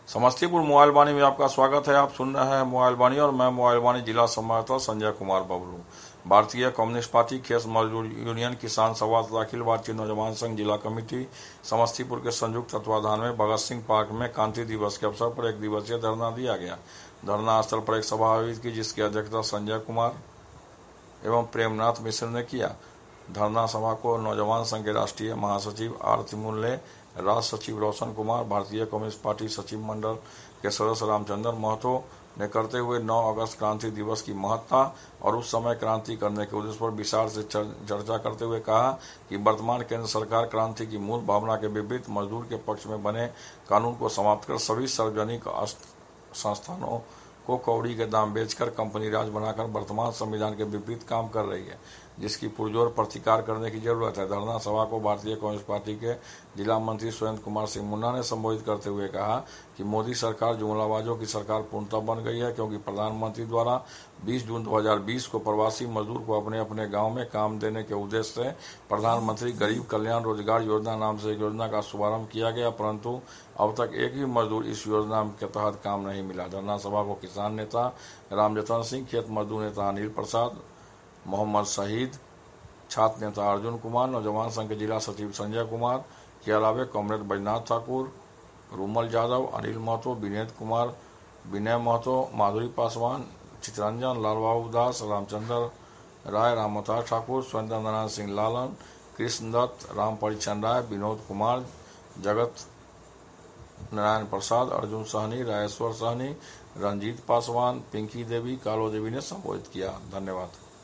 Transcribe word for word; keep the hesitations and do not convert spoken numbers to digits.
Samastipur mobile वाणी में आपका स्वागत है। आप सुन रहे हैं मोबाइल वाणी और मैं मोबाइल वाणी जिला संवाददाता संजय कुमार बबलू। भारतीय कम्युनिस्ट पार्टी खेत मजदूर यूनियन किसान सभा तथा अखिल भारतीय नौजवान संघ जिला कमेटी समस्तीपुर के संयुक्त तत्वाधान में भगत सिंह पार्क में क्रांति दिवस के अवसर पर एक दिवसीय धरना दिया गया। धरना स्थल पर एक सभा आयोजित की, जिसकी अध्यक्षता संजय कुमार एवं प्रेमनाथ मिश्र ने किया। धरना सभा को नौजवान संघ के राष्ट्रीय महासचिव आर तिमुल्ले, राष्ट्र सचिव रोशन कुमार, भारतीय कम्युनिस्ट पार्टी सचिव मंडल के सदस्य रामचंद्र महतो ने करते हुए नौ अगस्त क्रांति दिवस की महत्ता और उस समय क्रांति करने के उद्देश्य पर विचार से चर्चा करते हुए कहा कि वर्तमान केंद्र सरकार क्रांति की मूल भावना के विपरीत मजदूर के पक्ष में बने कानून को समाप्त कर सभी सार्वजनिक संस्थानों को कौड़ी के दाम बेचकर कंपनी राज बनाकर वर्तमान संविधान के विपरीत काम कर रही है, जिसकी पुरजोर प्रतिकार करने की जरूरत है। धरना सभा को भारतीय कम्युनिस्ट पार्टी के जिला मंत्री सुरेंद्र कुमार सिंह मुन्ना ने संबोधित करते हुए कहा कि मोदी सरकार जुमलाबाजों की सरकार पूर्णतः बन गई है, क्योंकि प्रधानमंत्री द्वारा बीस जून दो हज़ार बीस को प्रवासी मजदूर को अपने अपने गांव में काम देने के उद्देश्य से प्रधानमंत्री गरीब कल्याण रोजगार योजना नाम से एक योजना का शुभारंभ किया गया, परंतु अब तक एक भी मजदूर इस योजना के तहत काम नहीं मिला। धरना सभा को किसान नेता रामजतन सिंह, खेत मजदूर नेता अनिल प्रसाद, मोहम्मद शहीद, छात्र नेता अर्जुन कुमार, नौजवान संघ के जिला सचिव संजय कुमार के अलावे कॉमरेड बैजनाथ ठाकुर, रूमल यादव, अनिल महतो, विनेत कुमार, विनय महतो, माधुरी पासवान, चितरंजन, लालबाबू दास, रामचंद्र राय, रामवतार ठाकुर, सुरेंद्र नारायण सिंह लालन, कृष्ण दत्त, राम परिचंद राय, विनोद कुमार, जगत नारायण प्रसाद, अर्जुन सहनी, राजेश्वर सहनी, रंजीत पासवान, पिंकी देवी, कालो देवी ने संबोधित किया। धन्यवाद।